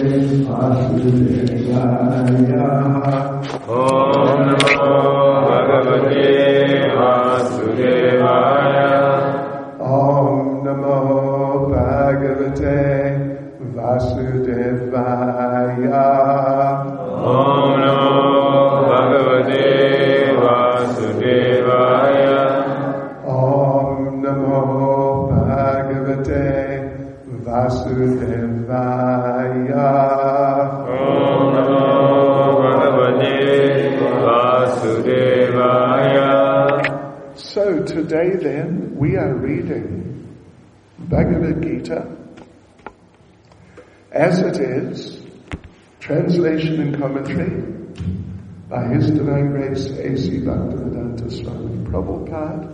Vasudevaya. Om Namo Bhagavate Vasudevaya. Om Namo Bhagavate Vasudevaya. Om Namo Bhagavate Vasudevaya. Om Namo Bhagavate Vasudevaya. Om Namo Bhagavate Vasudevaya. So today then we are reading Bhagavad Gita as it is, translation and commentary by His Divine Grace A.C. Bhaktivedanta Swami Prabhupada,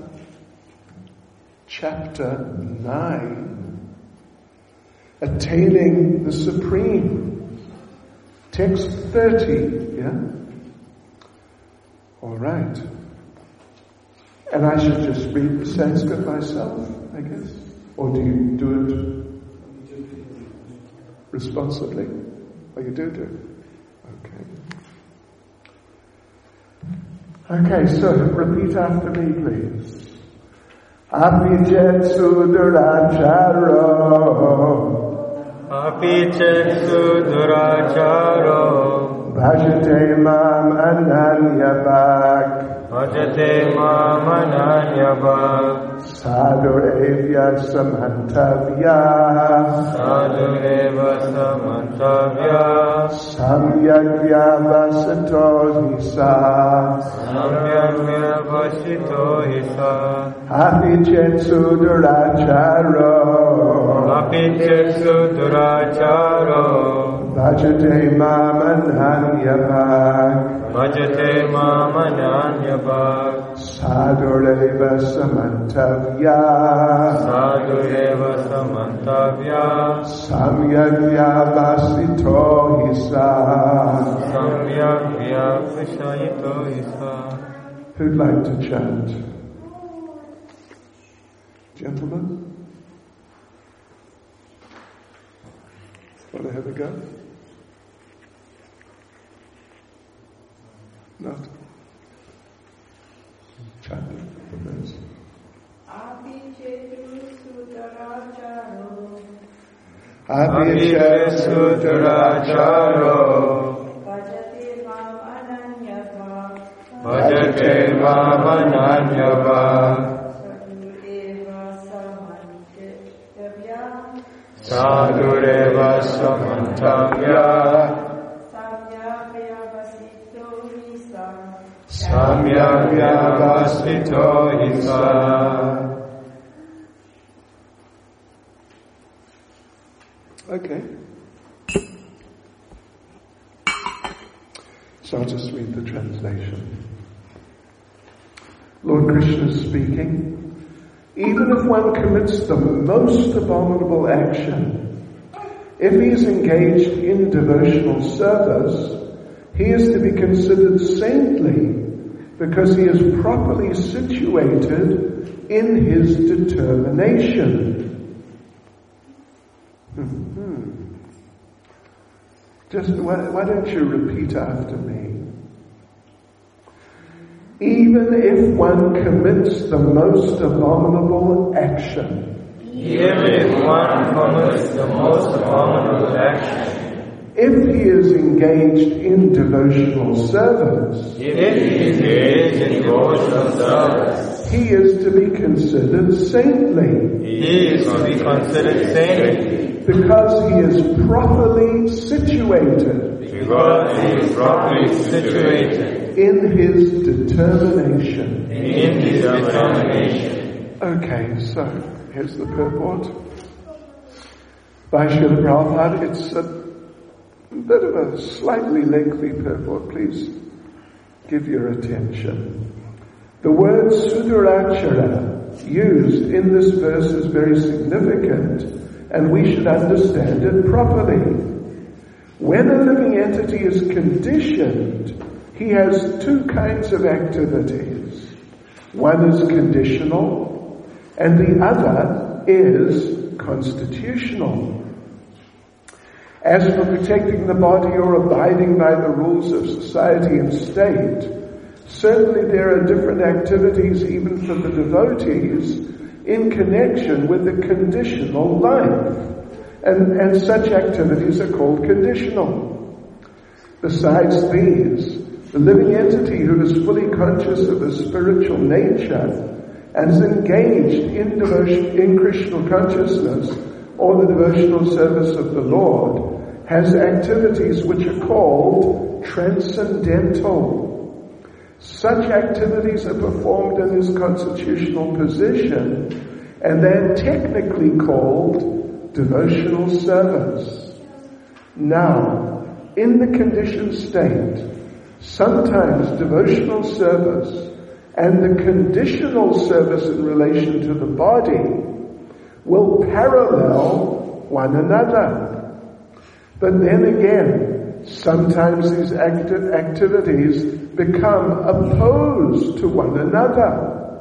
chapter 9, Attaining the Supreme, text 30, yeah? All right. And I should just read the Sanskrit myself, I guess? Or do you do it responsibly? Oh, you do it? Okay. Okay, so repeat after me, please. Apichet suduracharo. Apichet suduracharo. Bhajate mam ananyabhak. Bhajate mam ananyabhak. Sadhurevya samantavya. Sadhureva samantavya. Samyagya vasato hisa. Samyagya vasito hisa. Apichet suduracharo. Apichet suduracharo. Bhajate mam ananyabhak. Bhajate mam ananyabhak. Sadhureva samantavya. Sadhureva samantavya. Samyagya vasito hisa. Samyagya vasito hisa. Who'd like to chant? Gentlemen? Want to have a go? Not? Chant it for this. Abhichet Suduracharo. Bhajate mam ananyabhak. Sadhureva samantavya. Samyagya vasito hisa. Okay. So I'll just read the translation. Lord Krishna is speaking. Even if one commits the most abominable action, if he is engaged in devotional service, he is to be considered saintly because he is properly situated in his determination. Just why don't you repeat after me? Even if one commits the most abominable action. Even if one commits the most abominable action. If he is engaged in devotional service. If he is engaged in devotional service. He is to be considered saintly. He is to be considered saintly. Because he is properly situated. Because he is properly situated. In his determination. In his determination. Okay, so here's the purport. By Srila Prabhupada, it's a bit of a slightly lengthy purport. Please give your attention. The word Sudurachara used in this verse is very significant, and we should understand it properly. When a living entity is conditioned, he has two kinds of activities. One is conditional, and the other is constitutional. As for protecting the body or abiding by the rules of society and state, certainly there are different activities even for the devotees in connection with the conditional life. And such activities are called conditional. Besides these, the living entity who is fully conscious of a spiritual nature and is engaged in devotion, in Krishna consciousness or the devotional service of the Lord, has activities which are called transcendental. Such activities are performed in his constitutional position, and they're technically called devotional service. Now, in the conditioned state, sometimes devotional service and the conditional service in relation to the body will parallel one another. But then again, sometimes these activities become opposed to one another.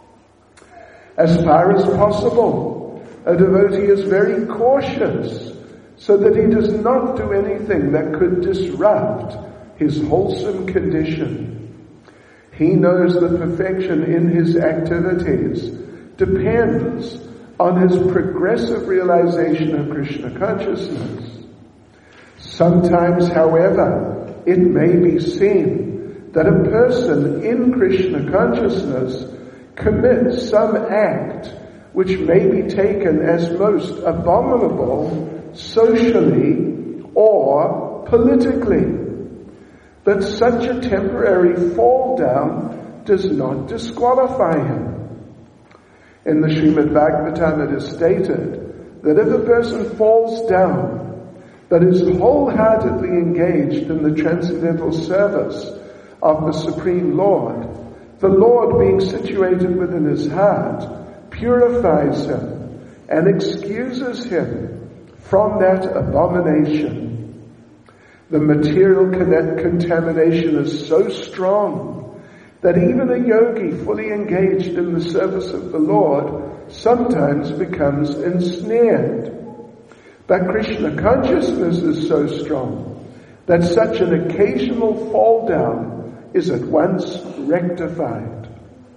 As far as possible, a devotee is very cautious so that he does not do anything that could disrupt his wholesome condition. He knows that perfection in his activities depends on his progressive realization of Krishna consciousness. Sometimes, however, it may be seen that a person in Krishna consciousness commits some act which may be taken as most abominable socially or politically. But such a temporary fall down does not disqualify him. In the Srimad Bhagavatam it is stated that if a person falls down but is wholeheartedly engaged in the transcendental service of the Supreme Lord, the Lord, being situated within his heart, purifies him and excuses him from that abomination. The material contamination is so strong that even a yogi fully engaged in the service of the Lord sometimes becomes ensnared. But Krishna consciousness is so strong that such an occasional fall down is at once rectified.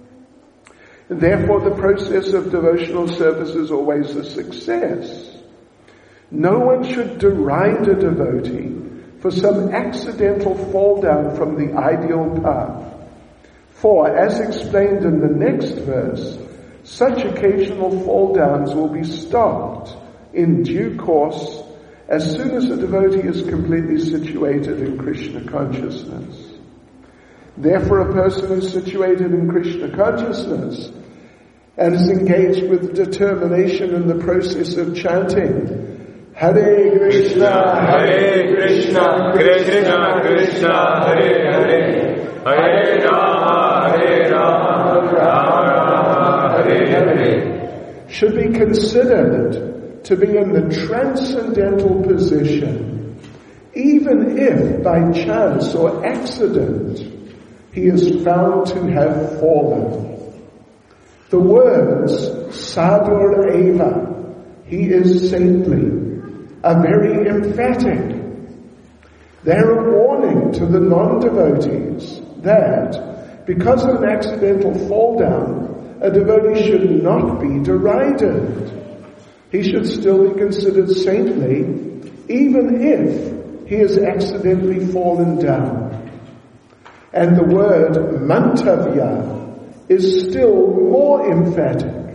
And therefore the process of devotional service is always a success. No one should deride a devotee for some accidental fall down from the ideal path. For, as explained in the next verse, such occasional fall downs will be stopped in due course as soon as the devotee is completely situated in Krishna consciousness. Therefore, a person who is situated in Krishna consciousness and is engaged with determination in the process of chanting Hare Krishna, Hare Krishna, Krishna Krishna, Hare Hare, Hare Rama, Hare Rama, Rama Rama, Hare Hare, should be considered to be in the transcendental position, even if by chance or accident he is found to have fallen. The words Sadur Eva, he is saintly, are very emphatic. They're a warning to the non-devotees that because of an accidental fall down, a devotee should not be derided. He should still be considered saintly, even if he has accidentally fallen down. And the word mantavya is still more emphatic.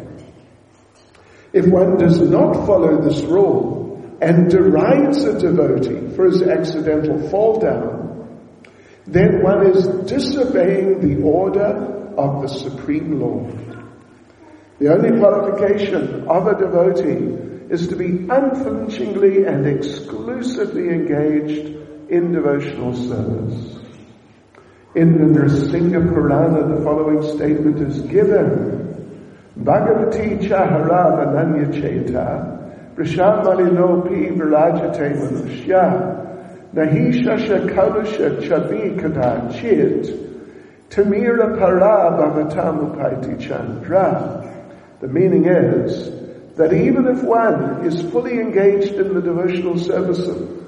If one does not follow this rule and derides a devotee for his accidental fall down, then one is disobeying the order of the Supreme Lord. The only qualification of a devotee is to be unflinchingly and exclusively engaged in devotional service. In the Nrsimha Purana, the following statement is given: Bhagavati chahara vananya cheta, Vrishamalinopi virajate manushya, Nahishasha kalusha chabi kada chit, Tamira para bhavatamupaiti chandra. The meaning is that even if one is fully engaged in the devotional service of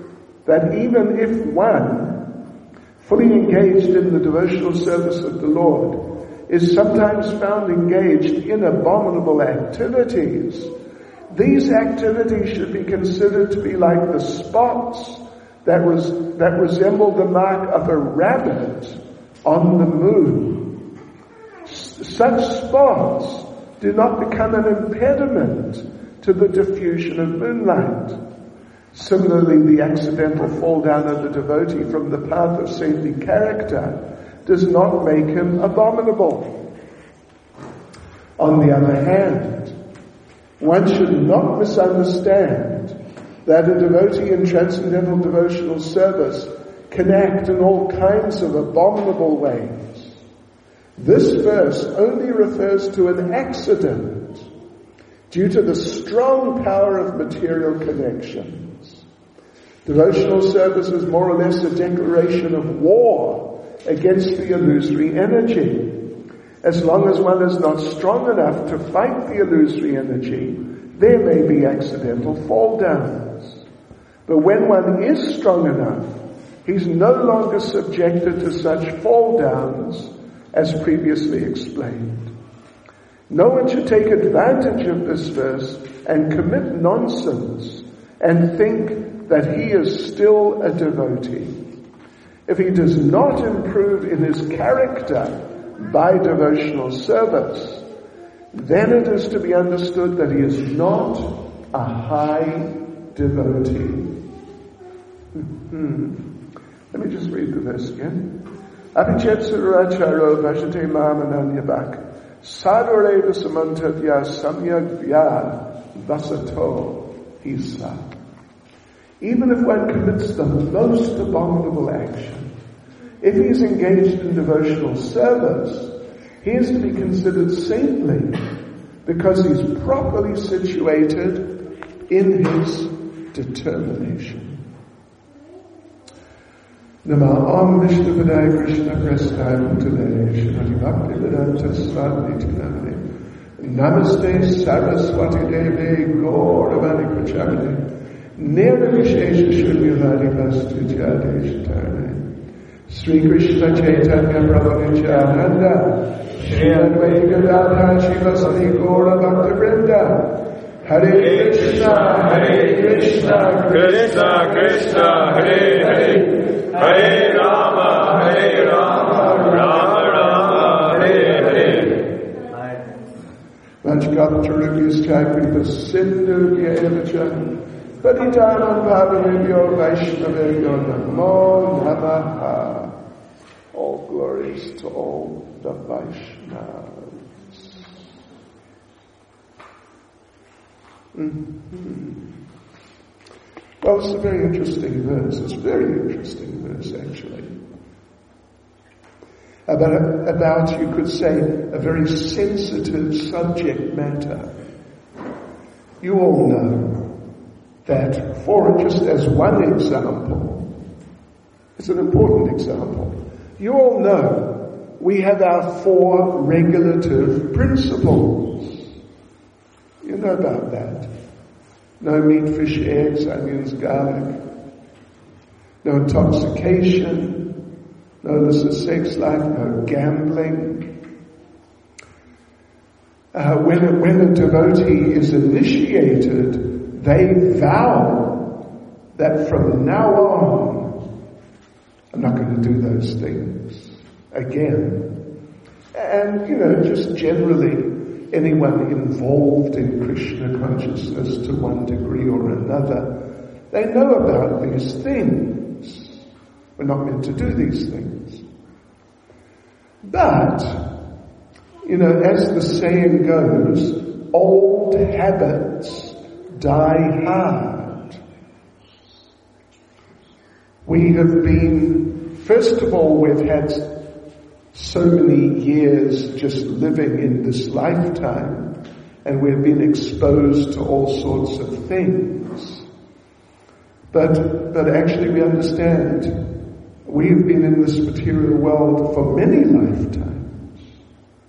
that even if one, fully engaged in the devotional service of the Lord, is sometimes found engaged in abominable activities, these activities should be considered to be like the spots that resemble the mark of a rabbit on the moon. Such spots do not become an impediment to the diffusion of moonlight. Similarly, the accidental fall down of the devotee from the path of saintly character does not make him abominable. On the other hand, one should not misunderstand that a devotee in transcendental devotional service can act in all kinds of abominable ways. This verse only refers to an accident due to the strong power of material connections. Devotional service is more or less a declaration of war against the illusory energy. As long as one is not strong enough to fight the illusory energy, there may be accidental fall downs. But when one is strong enough, he's no longer subjected to such fall downs as previously explained. No one should take advantage of this verse and commit nonsense and think that he is still a devotee. If he does not improve in his character by devotional service, then it is to be understood that he is not a high devotee. Let me just read the verse again. Abhichetsuracharo vajate mamananyabak sadoreva samantadya samyag vya vasato hisa. Even if one commits the most abominable action, if he is engaged in devotional service, he is to be considered saintly because he's properly situated in his determination. Namah Vishnu Padaya Krishna Prasthaya Bhutale Shrimati Bhaktivedanta Swami Namaste Namaste Saraswati Devi Gauravani Pracharane Nirvishesha Shunyavadi Vastu Jade Shatane Sri Krishna Chaitanya Prabhu Nityananda Shri Advaita Gadadhara Shivasati Gaura Bhakta Vrinda Hare Krishna Krishna Krishna Hare Hare Hare Rama Rama Rama Hare Hare Vanchkapcharukyas Chakripa Sindhu Gyevacha Patitanam Bhavanebhyo Vaishnavebhyo Namo Namaha. All glories to all the Vaishnavas. Well, it's a very interesting verse. It's a very interesting verse, actually. About, you could say, a very sensitive subject matter. You all know that, for just as one example, it's an important example. You all know we have our 4 regulative principles. You know about that. No meat, fish, eggs, onions, garlic. No intoxication. No illicit sex life. No gambling. When a devotee is initiated, they vow that from now on, I'm not going to do those things again. And, just generally, anyone involved in Krishna consciousness to one degree or another, they know about these things. We're not meant to do these things. But, as the saying goes, old habits die hard. We have been, first of all, we've had so many years just living in this lifetime, and we've been exposed to all sorts of things. But actually we understand we've been in this material world for many lifetimes,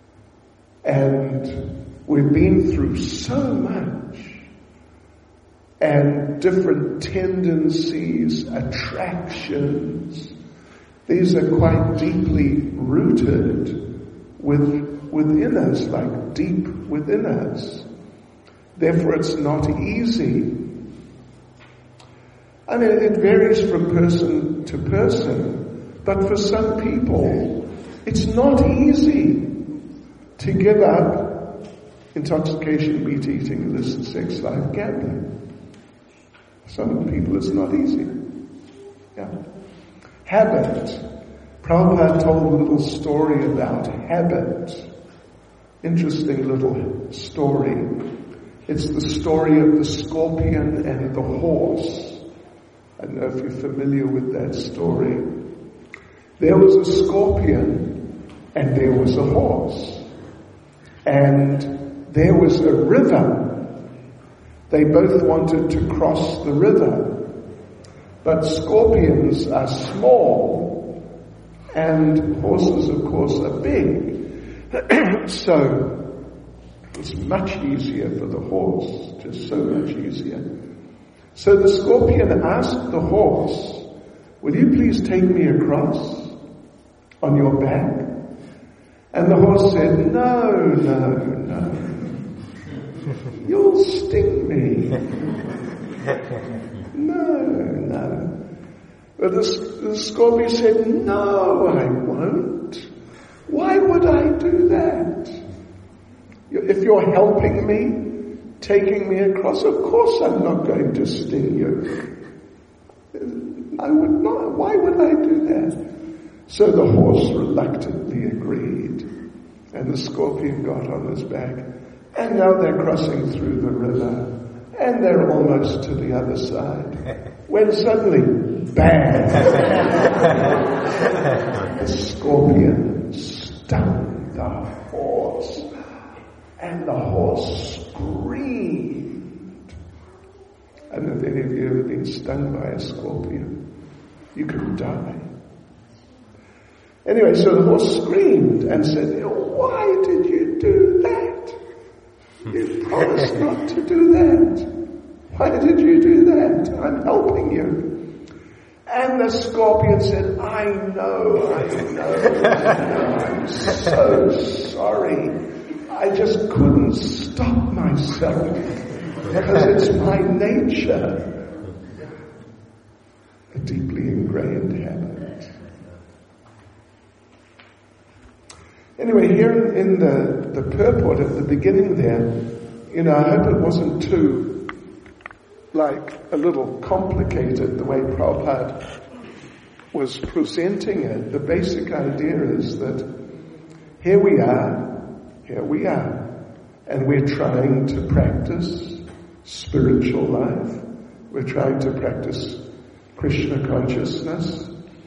and we've been through so much and different tendencies, attractions. These are quite deeply rooted within us, like deep within us. Therefore, it's not easy. I mean, it varies from person to person, but for some people, it's not easy to give up intoxication, meat eating, illicit sex life, gambling. Some people it's not easy. Yeah. Habit. Prabhupada told a little story about habit. Interesting little story. It's the story of the scorpion and the horse. I don't know if you're familiar with that story. There was a scorpion and there was a horse. And there was a river. They both wanted to cross the river. But scorpions are small and horses, of course, are big. So it's much easier for the horse, just so much easier. So the scorpion asked the horse, "Will you please take me across on your back?" And the horse said, No. You'll sting me. No. But the scorpion said, No, I won't. Why would I do that? If you're helping me, taking me across, of course I'm not going to sting you. I would not. Why would I do that? So the horse reluctantly agreed, and the scorpion got on his back, and now they're crossing through the river, and they're almost to the other side, when suddenly, bang! The scorpion stung the horse, and the horse screamed. I don't know if any of you have ever been stung by a scorpion. You could die. Anyway, so the horse screamed and said, "Why did you do that? You promised not to do that. Why did you do that? I'm helping you." And the scorpion said, I know. I'm so sorry. I just couldn't stop myself because it's my nature. A deeply ingrained habit. Anyway, here in the purport at the beginning there, I hope it wasn't too, a little complicated the way Prabhupada was presenting it. The basic idea is that here we are, and we're trying to practice spiritual life. We're trying to practice Krishna consciousness.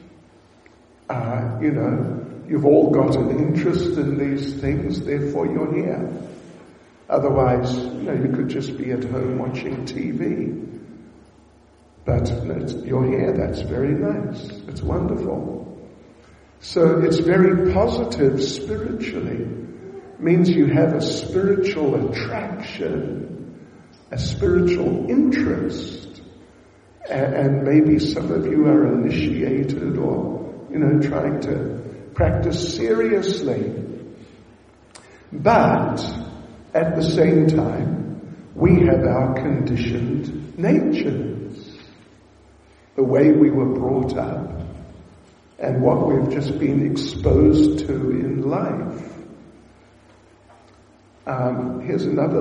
You've all got an interest in these things, therefore you're here. Otherwise, you could just be at home watching TV. But you're here, that's very nice. It's wonderful. So it's very positive spiritually. Means you have a spiritual attraction, a spiritual interest. And maybe some of you are initiated or, trying to practice seriously. But at the same time, we have our conditioned natures, the way we were brought up, and what we've just been exposed to in life. Here's another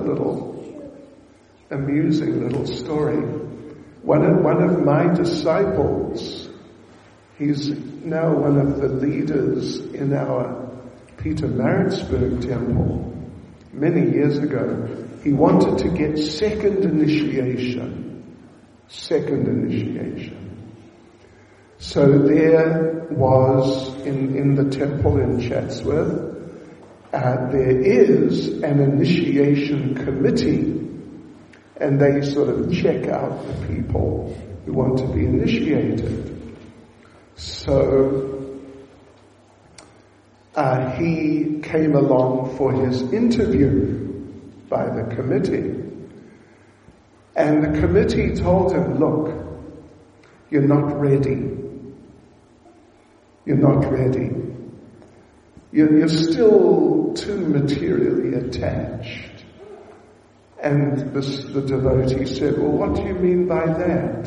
amusing little story. One of my disciples, he's now one of the leaders in our Peter Maritzburg temple. Many years ago, he wanted to get second initiation. So there was, in the temple in Chatsworth, there is an initiation committee, and they sort of check out the people who want to be initiated. So he came along for his interview by the committee. And the committee told him, look, you're not ready. You're not ready. You're still too materially attached. And the devotee said, well, what do you mean by that?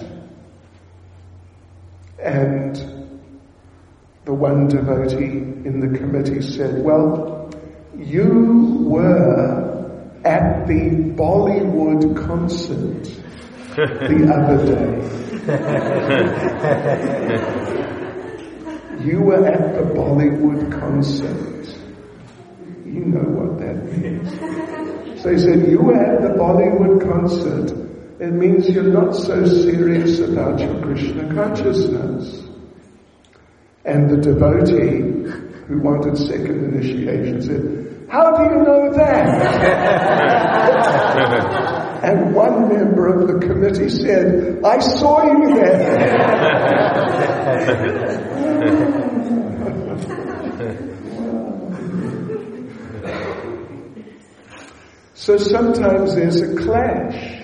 And the one devotee in the committee said, well, you were at the Bollywood concert the other day. You were at the Bollywood concert. You know what that means. So he said, you were at the Bollywood concert. It means you're not so serious about your Krishna consciousness. And the devotee who wanted second initiation said, how do you know that? And one member of the committee said, I saw you there. So sometimes there's a clash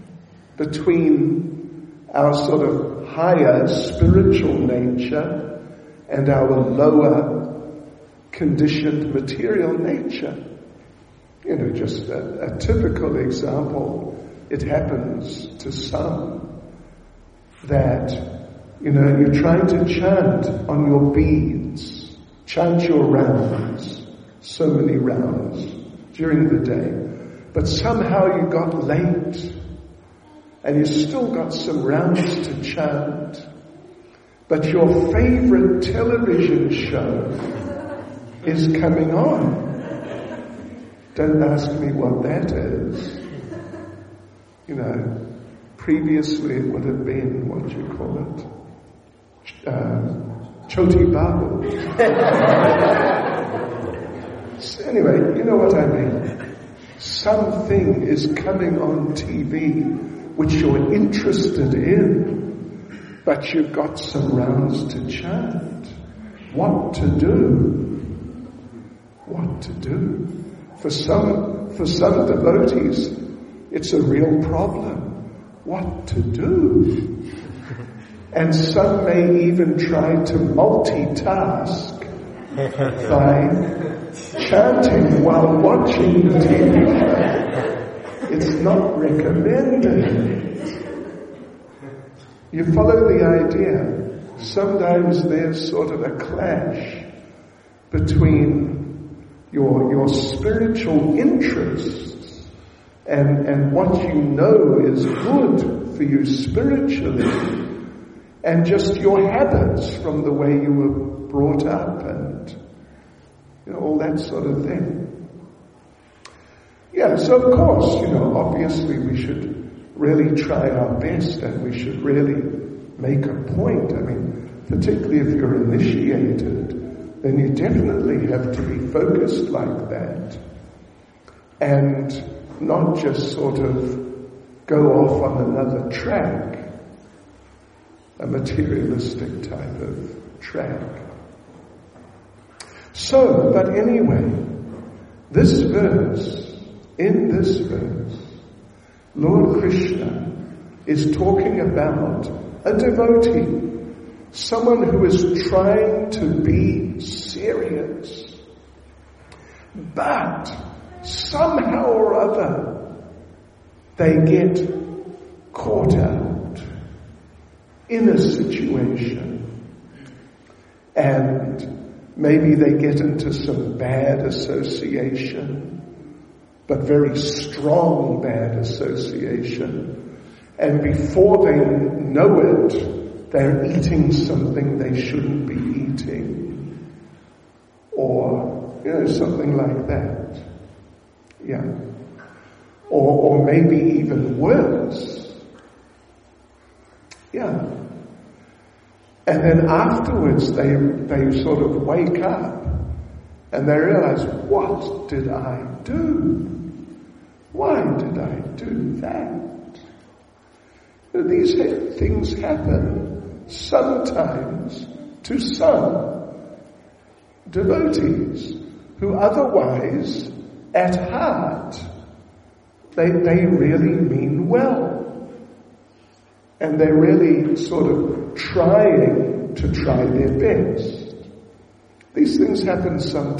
between our sort of higher spiritual nature and our lower conditioned material nature. You know, just a typical example, it happens to some that, you know, you're trying to chant on your beads, chant your rounds, so many rounds during the day, but somehow you got late and you still got some rounds to chant, but your favorite television show is coming on. Don't ask me what that is. You know, previously it would have been, what do you call it? Choti Babu. Anyway, you know what I mean. Something is coming on TV which you're interested in, but you've got some rounds to chant. What to do? What to do? For some devotees, it's a real problem. What to do? And some may even try to multitask by chanting while watching the TV. It's not recommended. You follow the idea. Sometimes there's sort of a clash between your spiritual interests and what you know is good for you spiritually, and just your habits from the way you were brought up and, you know, all that sort of thing. Yeah, so of course, you know, obviously we should really try our best and we should really make a point. I mean, particularly if you're initiated, then you definitely have to be focused like that and not just sort of go off on another track, a materialistic type of track. So, but anyway, in this verse, Lord Krishna is talking about a devotee, someone who is trying to be serious, but somehow or other they get caught out in a situation and maybe they get into some bad association, but very strong bad association, and before they know it, they're eating something they shouldn't be eating, or, you know, something like that. Yeah. Or maybe even worse. Yeah. And then afterwards they sort of wake up and they realize, what did I do? Why did I do that? These things happen sometimes to some devotees who otherwise, at heart, they really mean well. and they're really sort of trying to try their best. These things happen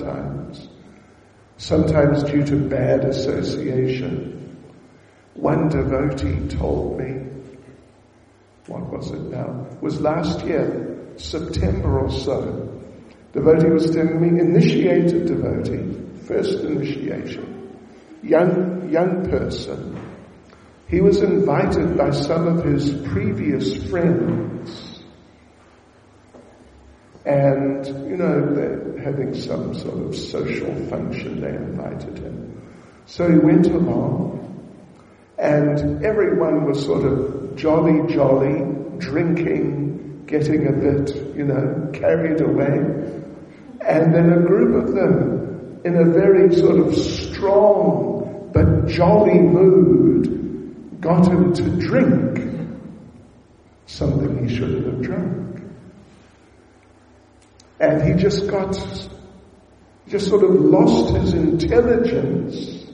sometimes due to bad association. One devotee told me, what was it now? It was last year, September or so. Devotee was telling me, initiated devotee, first initiation, young person. He was invited by some of his previous friends. And, they're having some sort of social function, they invited him. So he went along, and everyone was sort of jolly, drinking, getting a bit, carried away. And then a group of them, in a very sort of strong but jolly mood, got him to drink something he shouldn't have drunk. And he just sort of lost his intelligence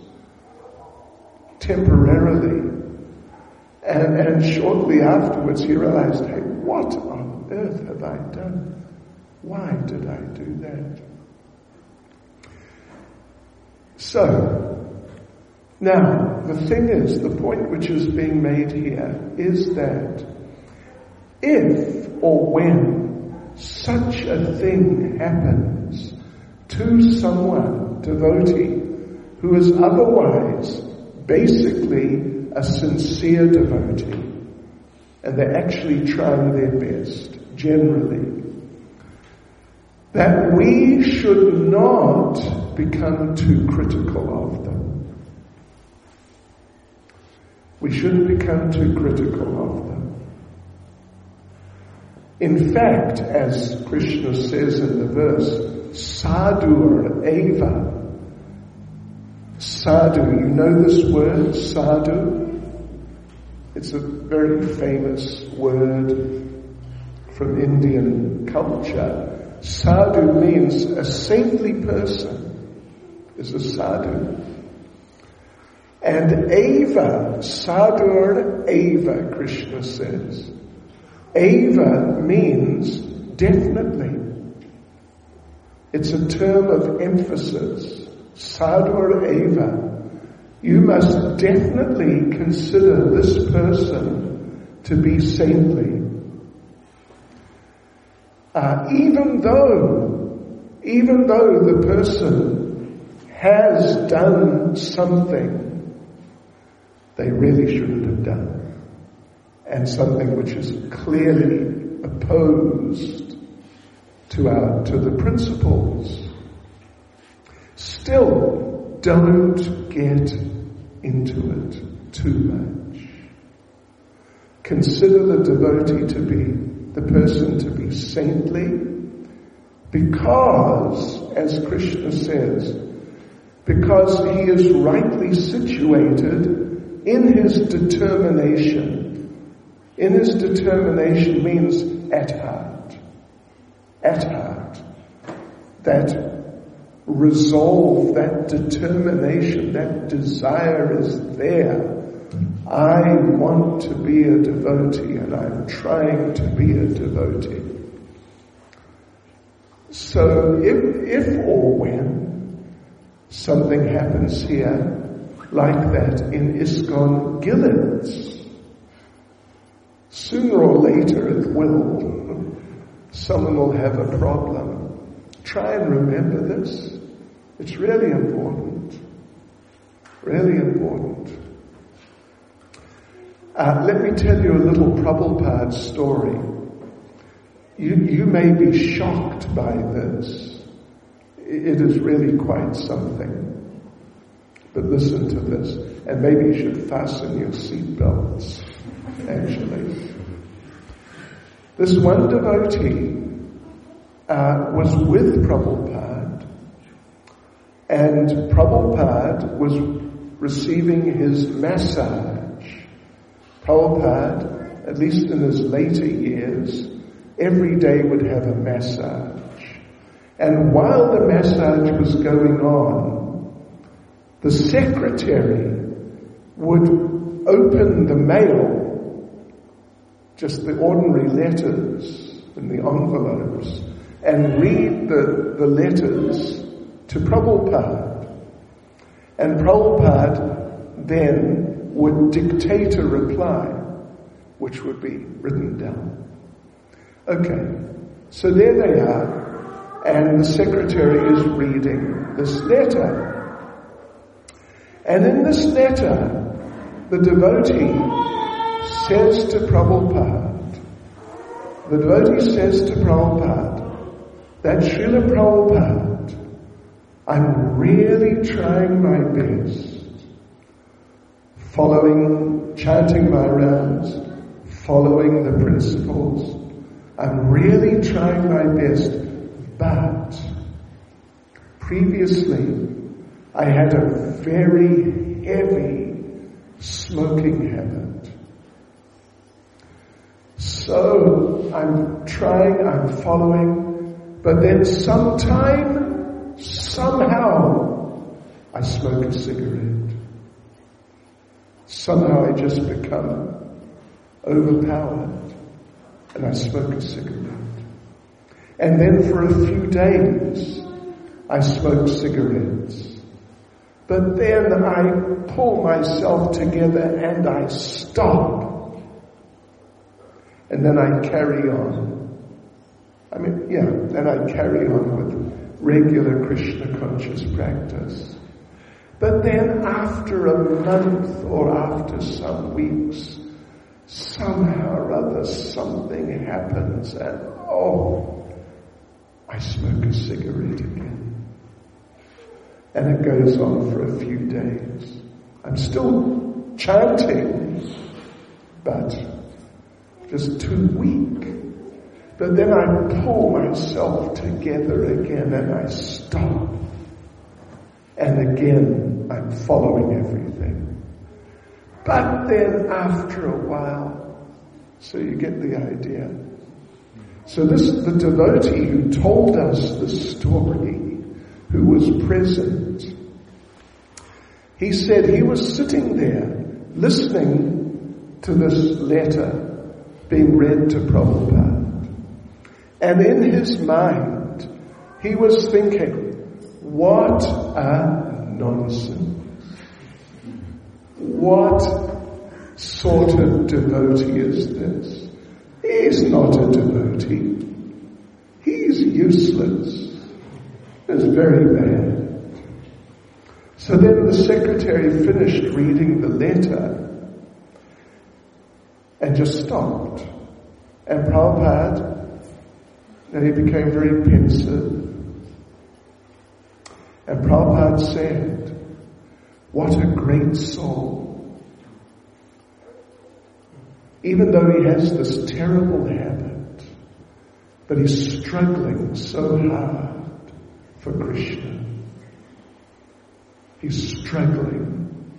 temporarily. And shortly afterwards he realized, hey, what on earth have I done? Why did I do that? So, now, the thing is, the point which is being made here is that if or when such a thing happens to someone, devotee, who is otherwise basically a sincere devotee, and they're actually trying their best, generally, that we should not become too critical of them. We shouldn't become too critical of them. In fact, as Krishna says in the verse, sadhur eva. Sadhu, you know this word, sadhu? It's a very famous word from Indian culture. Sadhu means a saintly person is a sadhu. And eva, sadhur eva, Krishna says. Eva means definitely. It's a term of emphasis. Sadhur eva. You must definitely consider this person to be saintly. Even though the person has done something they really shouldn't have done, and something which is clearly opposed to the principles, still don't get into it too much. Consider the devotee to be the person to be saintly, because, as Krishna says, because he is rightly situated in his determination. In his determination means at heart. At heart. That resolve, that determination, that desire is there. I want to be a devotee, and I'm trying to be a devotee. So if or when something happens here like that in ISKCON Gillids, sooner or later it will. Someone will have a problem. Try and remember this. It's really important. Really important. Let me tell you a little Prabhupada story. You may be shocked by this. It is really quite something. But listen to this. And maybe you should fasten your seatbelts, actually. This one devotee was with Prabhupada, and Prabhupada was receiving his massage. Prabhupada, at least in his later years, every day would have a massage. And while the massage was going on, the secretary would open the mail just the ordinary letters in the envelopes and read the letters to Prabhupada. And Prabhupada then would dictate a reply, which would be written down. Okay, so there they are, and the secretary is reading this letter. And in this letter, the devotee says to Prabhupada, that Srila Prabhupada, I'm really trying my best, chanting my rounds, following the principles. I'm really trying my best, but previously I had a very heavy smoking habit. So I'm trying, I'm following, but then somehow, I smoke a cigarette. Somehow I just become overpowered and I smoke a cigarette. And then for a few days, I smoke cigarettes. But then I pull myself together and I stop. And then I carry on. Then I carry on with regular Krishna conscious practice. But then after a month or after some weeks, somehow or other something happens and I smoke a cigarette again. And it goes on for a few days. I'm still chanting, but just too weak. But then I pull myself together again and I stop. And again, I'm following everything. But then after a while, so you get the idea. So the devotee who told us the story, who was present, he said he was sitting there listening to this letter being read to Prabhupada. And in his mind, he was thinking, what a nonsense. What sort of devotee is this? He's not a devotee. He's useless. It's very bad. So then the secretary finished reading the letter and just stopped. And Prabhupada, then he became very pensive. And Prabhupada said, what a great soul. Even though he has this terrible habit, but he's struggling so hard for Krishna. He's struggling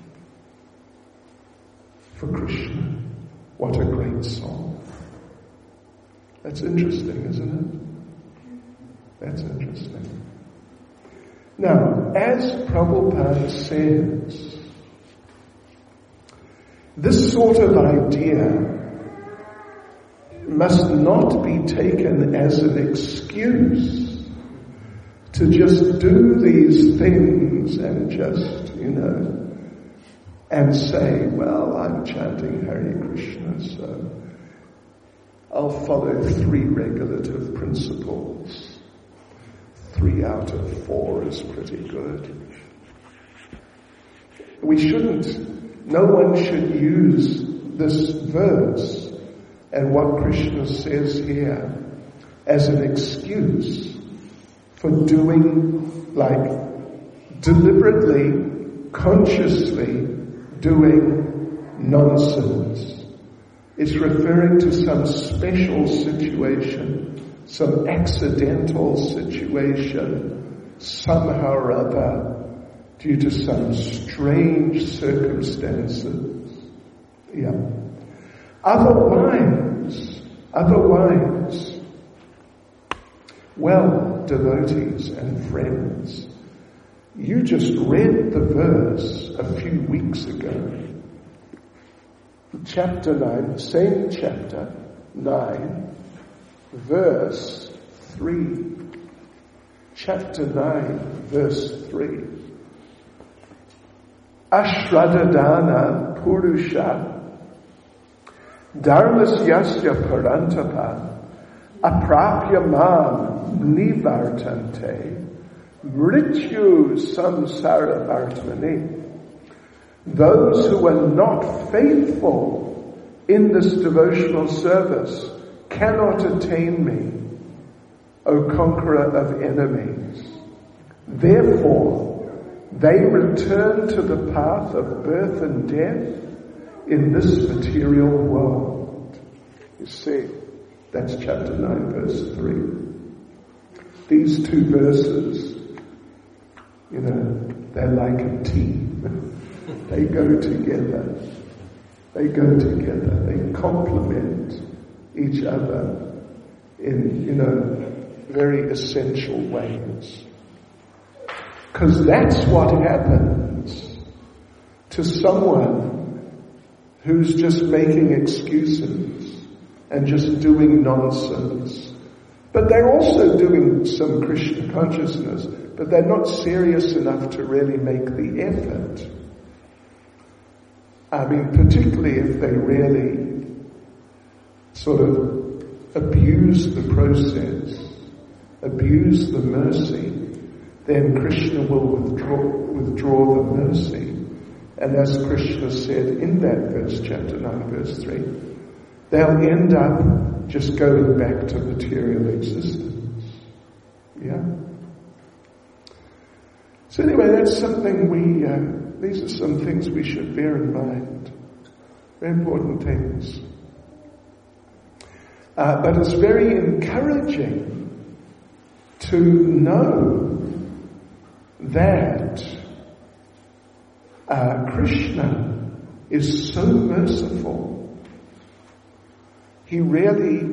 for Krishna. What a great soul. That's interesting, isn't it? That's interesting. Now, as Prabhupada says, this sort of idea must not be taken as an excuse to just do these things and just, and say, well, I'm chanting Hare Krishna, so I'll follow 3 regulative principles. 3 out of 4 is pretty good. No one should use this verse and what Krishna says here as an excuse for doing, deliberately, consciously doing nonsense. It's referring to some special situation, some accidental situation, somehow or other, due to some strange circumstances. Yeah. Otherwise, well, devotees and friends, you just read the verse a few weeks ago. Chapter 9, same chapter, 9, verse 3. Chapter 9, verse 3. Ashradadana Purusha Dharmasyasya Parantapa Aprapya Mam Nivartante Mrityu Samsara Vartmani. Those who are not faithful in this devotional service cannot attain me, O conqueror of enemies. Therefore, they return to the path of birth and death in this material world. You see, that's chapter 9, verse 3. These two verses, they're like a team. They go together. They go together. They complement each other in, very essential ways. Because that's what happens to someone who's just making excuses and just doing nonsense. But they're also doing some Krishna consciousness, but they're not serious enough to really make the effort. I mean, particularly if they really sort of abuse the process, abuse the mercy, then Krishna will withdraw the mercy. And as Krishna said in that verse, chapter 9, verse 3, they'll end up just going back to material existence. Yeah? So anyway, that's something these are some things we should bear in mind. Very important things. But it's very encouraging to know that Krishna is so merciful. He really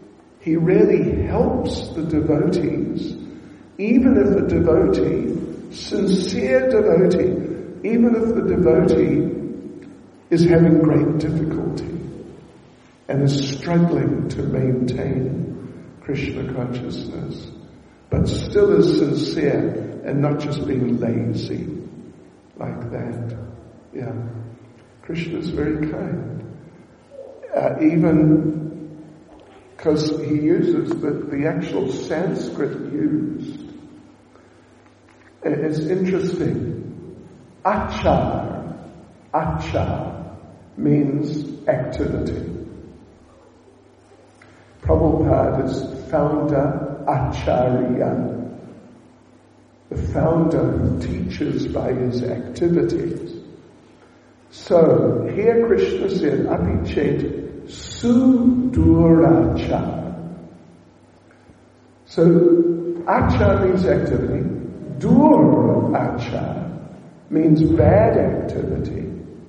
helps the devotees, even if the devotee, sincere devotee, even if the devotee is having great difficulty and is struggling to maintain Krishna consciousness, but still is sincere and not just being lazy like that. Yeah. Krishna is very kind. Even because he uses the actual Sanskrit used. It's interesting. Achar means activity. Prabhupada is founder Acharya, the founder who teaches by his activities. So here Krishna said, Apichet Suduracha. So Acha means activity. Duracha means bad activity.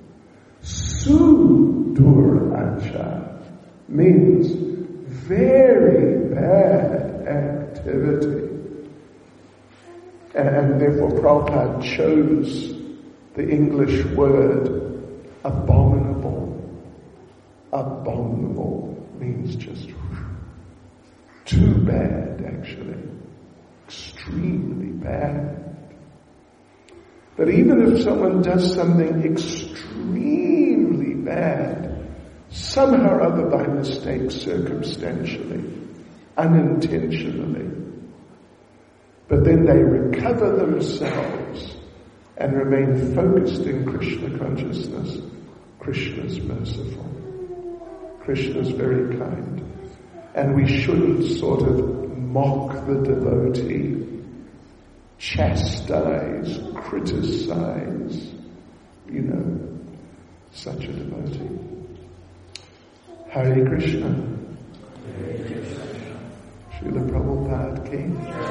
Suduracha means very bad activity. And therefore Prabhupada chose the English word abominable. Abominable means just too bad, actually. Extremely bad. But even if someone does something extremely bad, somehow or other by mistake, circumstantially, unintentionally, but then they recover themselves and remain focused in Krishna consciousness, Krishna is merciful. Krishna is very kind. And we shouldn't sort of mock the devotee, chastise, criticize, such a devotee. Hare Krishna. Srila Prabhupada ki.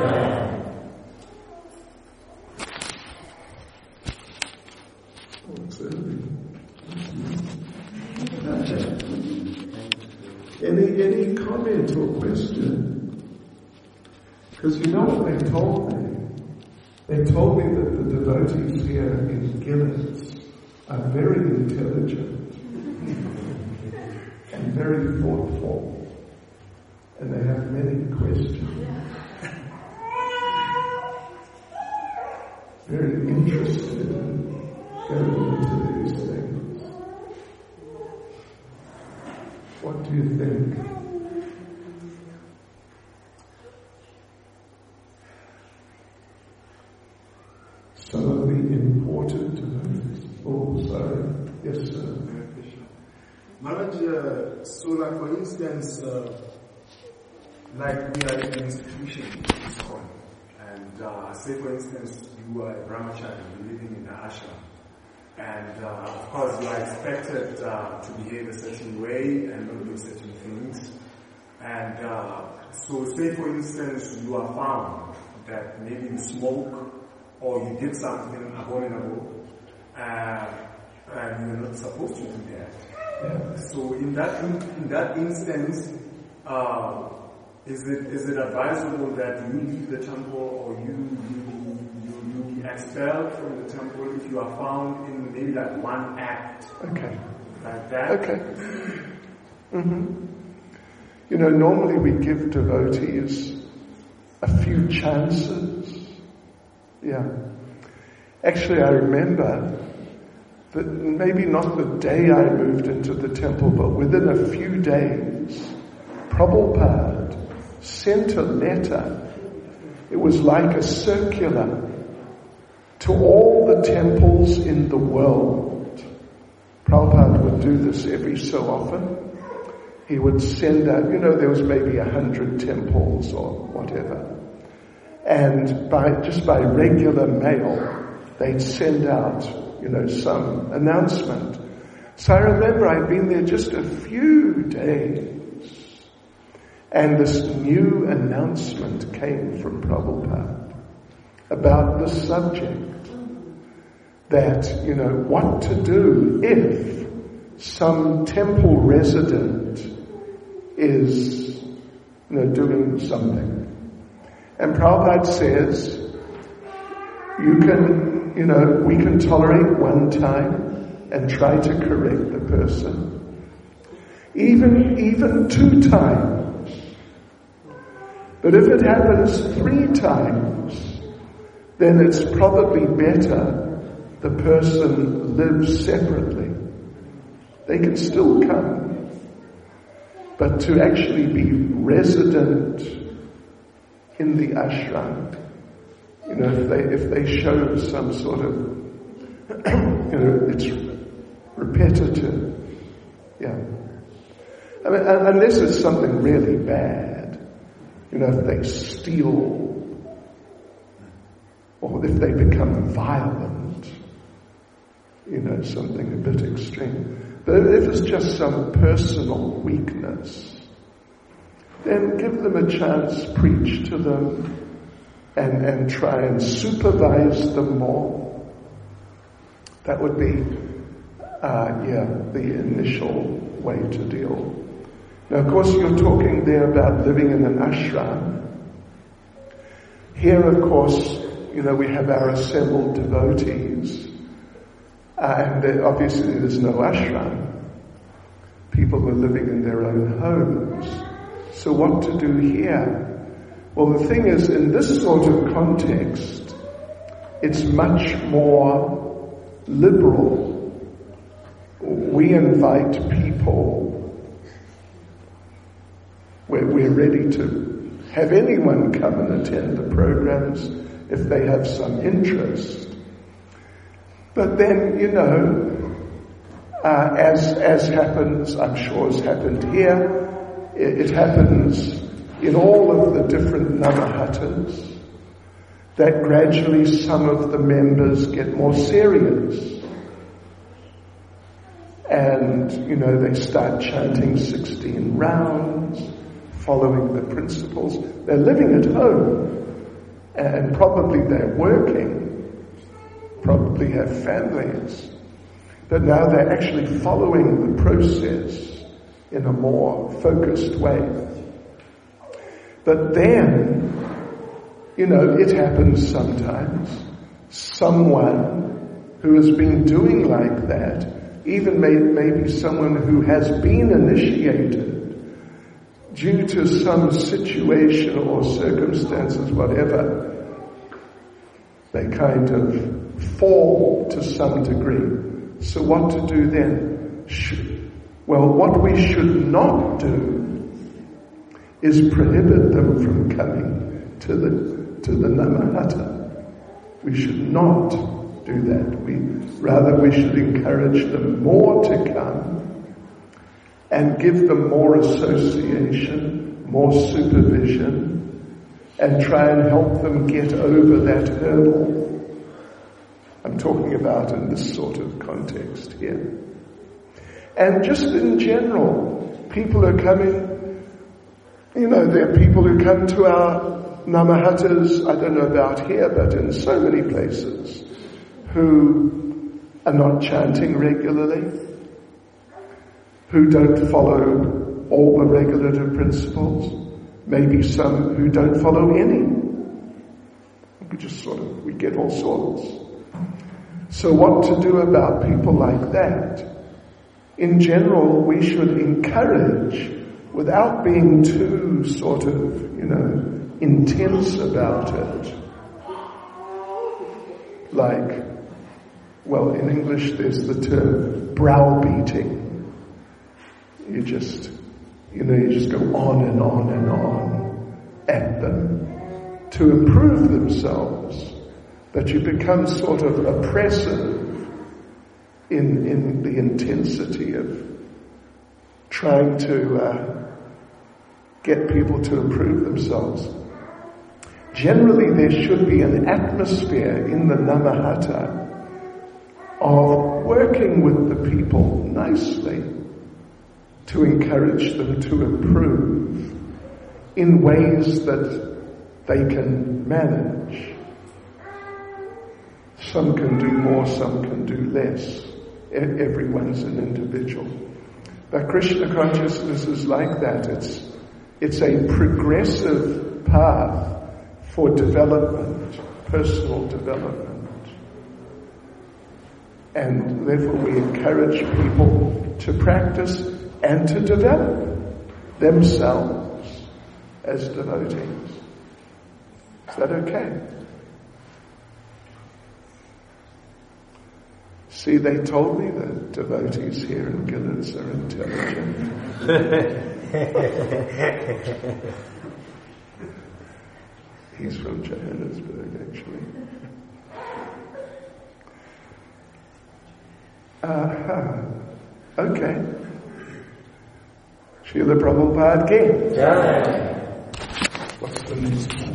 Any comment or question? Because you know what they told me? They told me that the devotees here in Gillett are very intelligent and very thoughtful. and they have many questions. Very interested in going into these things. What do you think? Some of the important also, yes sir. Maharaj, so like for instance, like we are an institution in ISKCON, and say for instance you are a brahmachari living in the ashram, and of course you are expected to behave a certain way and not do certain things, and so say for instance you are found that maybe you smoke or you did something abominable and you're not supposed to do that. Yeah. So in that instance, is it advisable that you leave the temple or you be expelled from the temple if you are found in maybe like one act? Okay. Like that? Okay. Mm-hmm. You know, normally we give devotees a few chances. Yeah. Actually, I remember that maybe not the day I moved into the temple, but within a few days, Prabhupada sent a letter. It was like a circular to all the temples in the world. Prabhupada would do this every so often. He would send out, there was maybe 100 temples or whatever. And by regular mail, they'd send out, some announcement. So I remember I'd been there just a few days, and this new announcement came from Prabhupada about the subject, that, what to do if some temple resident is, doing something. And Prabhupada says, we can tolerate one time and try to correct the person. Even 2 times. But if it happens 3 times, then it's probably better the person lives separately. They can still come. But to actually be resident in the ashram, if they show some sort of, it's repetitive. Yeah. I mean, unless it's something really bad, if they steal, or if they become violent, something a bit extreme. But if it's just some personal weakness, then give them a chance, preach to them, and try and supervise them more. That would be, the initial way to deal. Now, of course, you're talking there about living in an ashram. Here, of course, we have our assembled devotees, and obviously there's no ashram. People are living in their own homes. So what to do here? Well, the thing is, in this sort of context, it's much more liberal. We invite people. We're ready to have anyone come and attend the programs if they have some interest. But then, as happens, I'm sure has happened here, it happens in all of the different namahattas, that gradually some of the members get more serious. And, they start chanting 16 rounds, following the principles. They're living at home, and probably they're working, probably have families. But now they're actually following the process in a more focused way. But then, it happens sometimes. Someone who has been doing like that, even maybe someone who has been initiated, due to some situation or circumstances, whatever, they kind of fall to some degree. So what to do then? Well, what we should not do is prohibit them from coming to the Namahata. We should not do that. We should encourage them more to come and give them more association, more supervision, and try and help them get over that hurdle. I'm talking about in this sort of context here. And just in general, people are coming, there are people who come to our Namahatas, I don't know about here, but in so many places, who are not chanting regularly, who don't follow all the regulative principles, maybe some who don't follow any. We get all sorts. So what to do about people like that? In general, we should encourage, without being too sort of, intense about it. Like, well, in English there's the term browbeating. You just go on and on and on at them to improve themselves, but you become sort of oppressive in the intensity of trying to get people to improve themselves. Generally, there should be an atmosphere in the Namahata of working with the people nicely to encourage them to improve in ways that they can manage. Some can do more, some can do less. Everyone's an individual. But Krishna consciousness is like that. It's a progressive path for development, personal development. And therefore we encourage people to practice and to develop themselves as devotees. Is that okay? See, they told me that devotees here in Gillis are intelligent. He's from Johannesburg, actually. Okay. Srila Prabhupada Ki. Jai. What's the next one?